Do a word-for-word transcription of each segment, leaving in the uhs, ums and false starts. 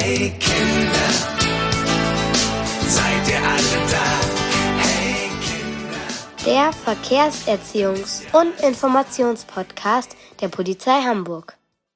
Hey Kinder, seid ihr alle da? Hey Kinder. Der Verkehrserziehungs- und Informationspodcast der Polizei Hamburg.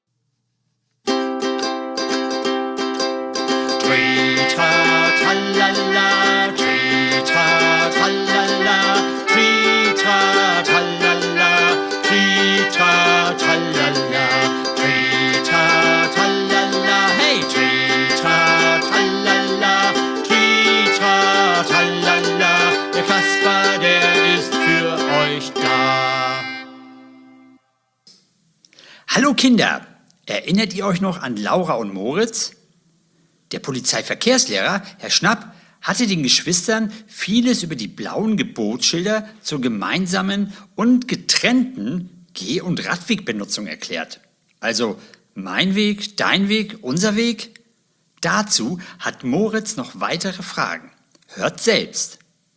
Tri-tra-tralala, tri-tra-tralala, tri-tra-tralala, tri-tra-tralala, tri-tra-tralala, hey, tri-tra-tralala, tri-tra-tralala, der Kasper, der ist für euch da. Hallo Kinder, erinnert ihr euch noch an Laura und Moritz? Der Polizeiverkehrslehrer, Herr Schnapp, hatte den Geschwistern vieles über die blauen Gebotsschilder zur gemeinsamen und getrennten Geh- und Radwegbenutzung erklärt. Also mein Weg, dein Weg, unser Weg. Dazu hat Moritz noch weitere Fragen. Hört selbst.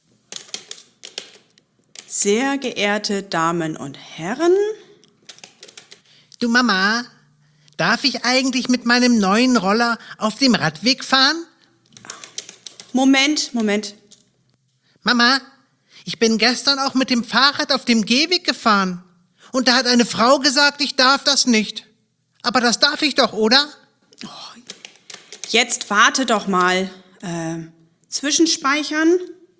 Sehr geehrte Damen und Herren, Du Mama, darf ich eigentlich mit meinem neuen Roller auf dem Radweg fahren? Moment, Moment. Mama, ich bin gestern auch mit dem Fahrrad auf dem Gehweg gefahren. Und da hat eine Frau gesagt, ich darf das nicht. Aber das darf ich doch, oder? Jetzt warte doch mal. Äh, zwischenspeichern?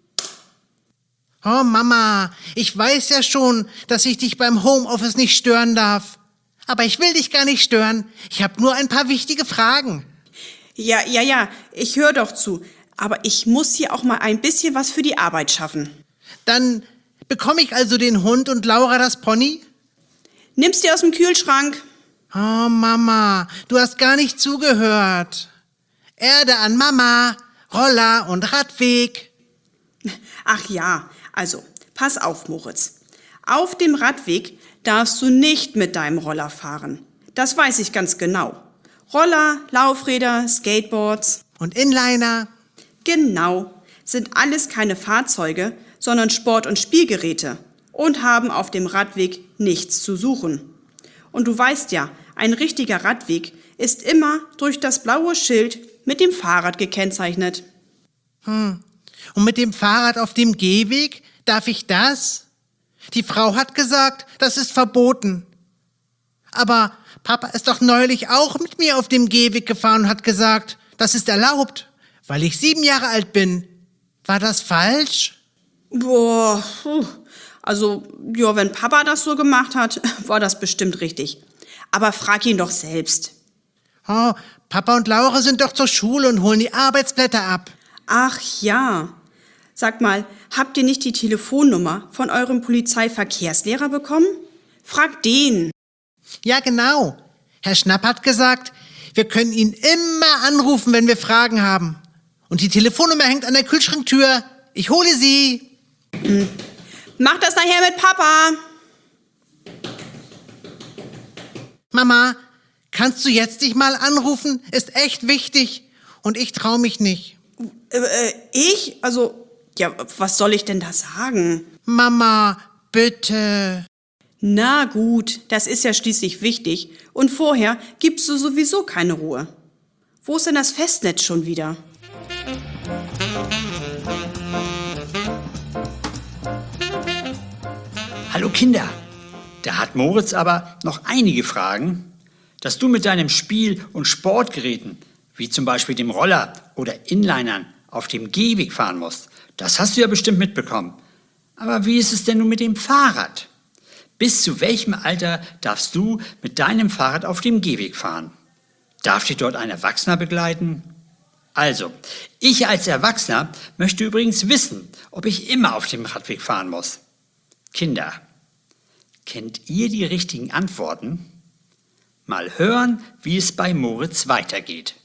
Oh Mama, ich weiß ja schon, dass ich dich beim Homeoffice nicht stören darf. Aber ich will dich gar nicht stören. Ich habe nur ein paar wichtige Fragen. Ja, ja, ja, ich höre doch zu. Aber ich muss hier auch mal ein bisschen was für die Arbeit schaffen. Dann bekomme ich also den Hund und Laura das Pony? Nimm's dir aus dem Kühlschrank. Oh Mama, du hast gar nicht zugehört. Erde an Mama, Roller und Radweg. Ach ja, also, pass auf, Moritz. Auf dem Radweg darfst du nicht mit deinem Roller fahren. Das weiß ich ganz genau. Roller, Laufräder, Skateboards. Und Inliner? Genau, sind alles keine Fahrzeuge, sondern Sport- und Spielgeräte und haben auf dem Radweg nichts zu suchen. Und du weißt ja, ein richtiger Radweg ist immer durch das blaue Schild mit dem Fahrrad gekennzeichnet. Hm. Und mit dem Fahrrad auf dem Gehweg, darf ich das? Die Frau hat gesagt, das ist verboten. Aber Papa ist doch neulich auch mit mir auf dem Gehweg gefahren und hat gesagt, das ist erlaubt, weil ich sieben Jahre alt bin. War das falsch? Boah, puh. Also, ja, wenn Papa das so gemacht hat, war das bestimmt richtig. Aber frag ihn doch selbst. Oh, Papa und Laura sind doch zur Schule und holen die Arbeitsblätter ab. Ach ja. Sag mal, habt ihr nicht die Telefonnummer von eurem Polizeiverkehrslehrer bekommen? Frag den. Ja, genau. Herr Schnapp hat gesagt, wir können ihn immer anrufen, wenn wir Fragen haben. Und die Telefonnummer hängt an der Kühlschranktür. Ich hole sie. Hm. Mach das nachher mit Papa. Mama, kannst du jetzt dich mal anrufen? Ist echt wichtig. Und ich traue mich nicht. Äh, äh, ich? Also, ja, was soll ich denn da sagen? Mama, bitte. Na gut, das ist ja schließlich wichtig. Und vorher gibst du sowieso keine Ruhe. Wo ist denn das Festnetz schon wieder? Hallo Kinder, da hat Moritz aber noch einige Fragen, dass du mit deinem Spiel- und Sportgeräten, wie zum Beispiel dem Roller oder Inlinern, auf dem Gehweg fahren musst. Das hast du ja bestimmt mitbekommen. Aber wie ist es denn nun mit dem Fahrrad? Bis zu welchem Alter darfst du mit deinem Fahrrad auf dem Gehweg fahren? Darf dich dort ein Erwachsener begleiten? Also, ich als Erwachsener möchte übrigens wissen, ob ich immer auf dem Radweg fahren muss. Kinder, kennt ihr die richtigen Antworten? Mal hören, wie es bei Moritz weitergeht.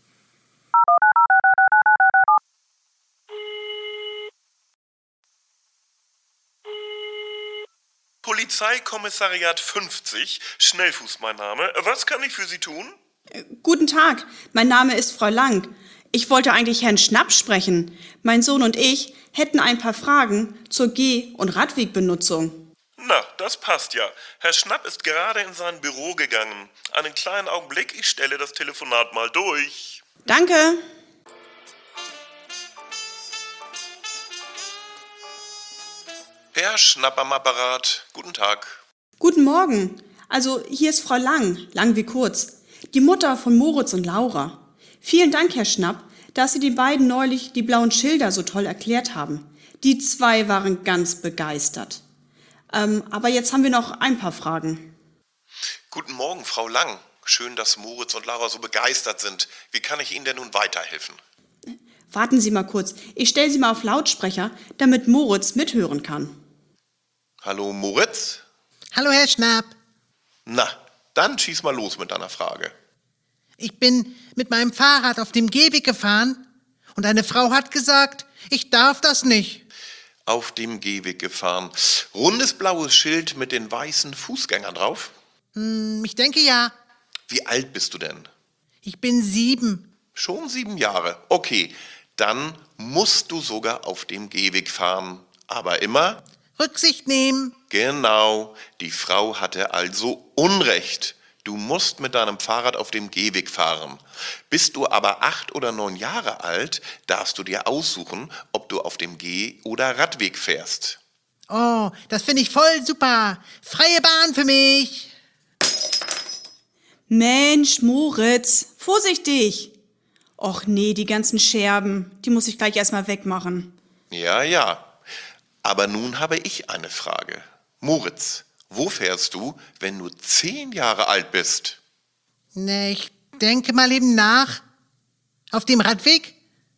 Polizeikommissariat fünfzig, Schnellfuß mein Name. Was kann ich für Sie tun? Äh, guten Tag, mein Name ist Frau Lang. Ich wollte eigentlich Herrn Schnapp sprechen. Mein Sohn und ich hätten ein paar Fragen zur Geh- und Radwegbenutzung. Na, das passt ja. Herr Schnapp ist gerade in sein Büro gegangen. Einen kleinen Augenblick, ich stelle das Telefonat mal durch. Danke. Herr Schnapp am Apparat, guten Tag. Guten Morgen. Also hier ist Frau Lang, lang wie kurz, die Mutter von Moritz und Laura. Vielen Dank, Herr Schnapp, dass Sie den beiden neulich die blauen Schilder so toll erklärt haben. Die zwei waren ganz begeistert. Ähm, aber jetzt haben wir noch ein paar Fragen. Guten Morgen, Frau Lang. Schön, dass Moritz und Laura so begeistert sind. Wie kann ich Ihnen denn nun weiterhelfen? Warten Sie mal kurz. Ich stelle Sie mal auf Lautsprecher, damit Moritz mithören kann. Hallo, Moritz? Hallo, Herr Schnapp. Na, dann schieß mal los mit deiner Frage. Ich bin mit meinem Fahrrad auf dem Gehweg gefahren und eine Frau hat gesagt, ich darf das nicht. Auf dem Gehweg gefahren. Rundes blaues Schild mit den weißen Fußgängern drauf? Hm, ich denke ja. Wie alt bist du denn? Ich bin sieben. Schon sieben Jahre. Okay, dann musst du sogar auf dem Gehweg fahren. Aber immer? Rücksicht nehmen. Genau, die Frau hatte also Unrecht. Du musst mit deinem Fahrrad auf dem Gehweg fahren. Bist du aber acht oder neun Jahre alt, darfst du dir aussuchen, ob du auf dem Geh- oder Radweg fährst. Oh, das finde ich voll super. Freie Bahn für mich. Mensch, Moritz, vorsichtig. Och nee, die ganzen Scherben, die muss ich gleich erstmal wegmachen. Ja, ja. Aber nun habe ich eine Frage. Moritz, wo fährst du, wenn du zehn Jahre alt bist? Ne, ich denke mal eben nach. Auf dem Radweg?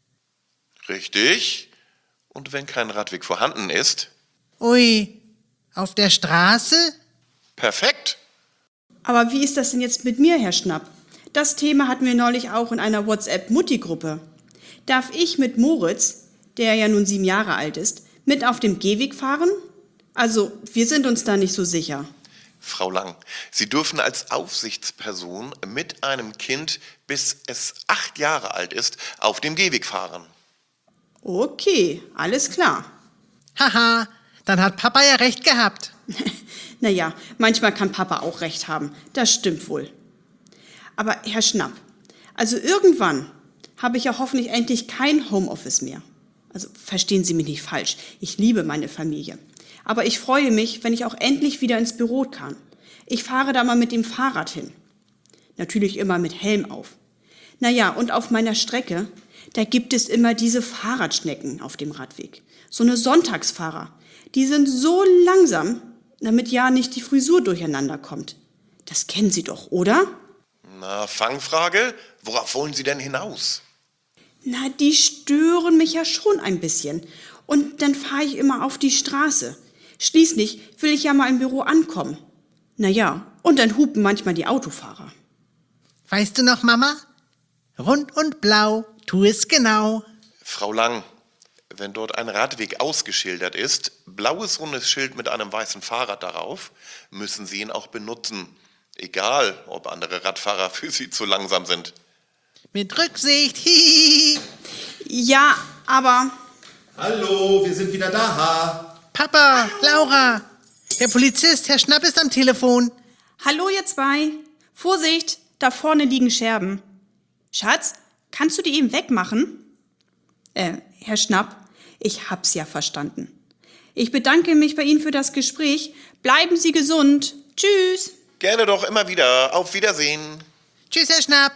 Richtig. Und wenn kein Radweg vorhanden ist? Ui, auf der Straße? Perfekt. Aber wie ist das denn jetzt mit mir, Herr Schnapp? Das Thema hatten wir neulich auch in einer WhatsApp-Mutti-Gruppe. Darf ich mit Moritz, der ja nun sieben Jahre alt ist, mit auf dem Gehweg fahren? Also, wir sind uns da nicht so sicher. Frau Lang, Sie dürfen als Aufsichtsperson mit einem Kind, bis es acht Jahre alt ist, auf dem Gehweg fahren. Okay, alles klar. Haha, dann hat Papa ja recht gehabt. Naja, manchmal kann Papa auch recht haben. Das stimmt wohl. Aber Herr Schnapp, also irgendwann habe ich ja hoffentlich endlich kein Homeoffice mehr. Also verstehen Sie mich nicht falsch, ich liebe meine Familie. Aber ich freue mich, wenn ich auch endlich wieder ins Büro kann. Ich fahre da mal mit dem Fahrrad hin. Natürlich immer mit Helm auf. Naja, und auf meiner Strecke, da gibt es immer diese Fahrradschnecken auf dem Radweg. So eine Sonntagsfahrer. Die sind so langsam, damit ja nicht die Frisur durcheinander kommt. Das kennen Sie doch, oder? Na, Fangfrage, worauf wollen Sie denn hinaus? Na, die stören mich ja schon ein bisschen. Und dann fahre ich immer auf die Straße. Schließlich will ich ja mal im Büro ankommen. Naja, und dann hupen manchmal die Autofahrer. Weißt du noch, Mama? Rund und blau, tu es genau. Frau Lang, wenn dort ein Radweg ausgeschildert ist, blaues rundes Schild mit einem weißen Fahrrad darauf, müssen Sie ihn auch benutzen. Egal, ob andere Radfahrer für Sie zu langsam sind. Mit Rücksicht, hihihi. Ja, aber... Hallo, wir sind wieder da. Ha. Papa, Laura, der Polizist, Herr Schnapp ist am Telefon. Hallo ihr zwei. Vorsicht, da vorne liegen Scherben. Schatz, kannst du die eben wegmachen? Äh, Herr Schnapp, ich hab's ja verstanden. Ich bedanke mich bei Ihnen für das Gespräch. Bleiben Sie gesund. Tschüss. Gerne doch immer wieder. Auf Wiedersehen. Tschüss, Herr Schnapp.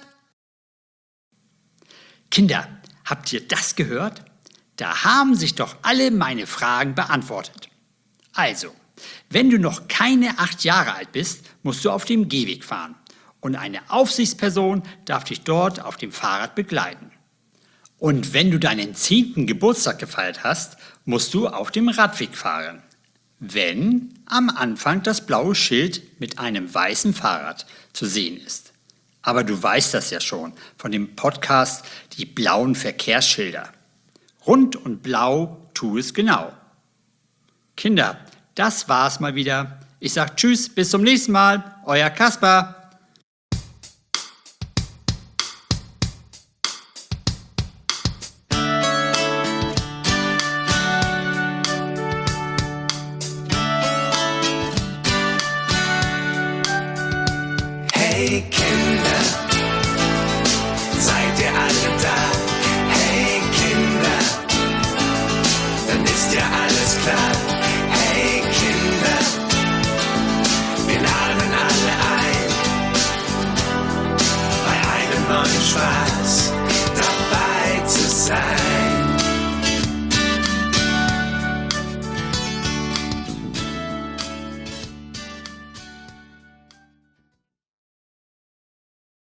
Kinder, habt ihr das gehört? Da haben sich doch alle meine Fragen beantwortet. Also, wenn du noch keine acht Jahre alt bist, musst du auf dem Gehweg fahren. Und eine Aufsichtsperson darf dich dort auf dem Fahrrad begleiten. Und wenn du deinen zehnten Geburtstag gefeiert hast, musst du auf dem Radweg fahren. Wenn am Anfang das blaue Schild mit einem weißen Fahrrad zu sehen ist. Aber du weißt das ja schon von dem Podcast Die blauen Verkehrsschilder. Rund und blau, tu es genau. Kinder, das war's mal wieder. Ich sag Tschüss, bis zum nächsten Mal. Euer Kasper. Hey